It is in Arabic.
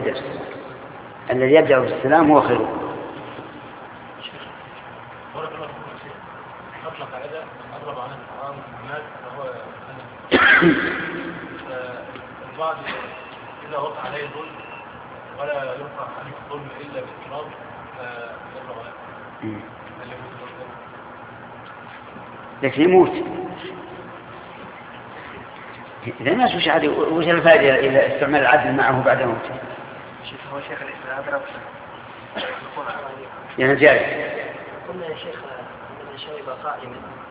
يبدأ بالسلام. الذي يبدأ بالسلام هو خير. أطلق عدة أضرب عن الطعام والمال فهو البعض إذا وقع عليه ظلم ولا يرفع عنه الظلم إلا باضطراب فيضرب عليه لكن يموت. إذا ما سوش عادي وش الفائدة إذا استعمل العدل معه بعد موته؟ هو شيخ الإسلام رب يعني جاري. قلنا يا شيخ عندما شرب قائما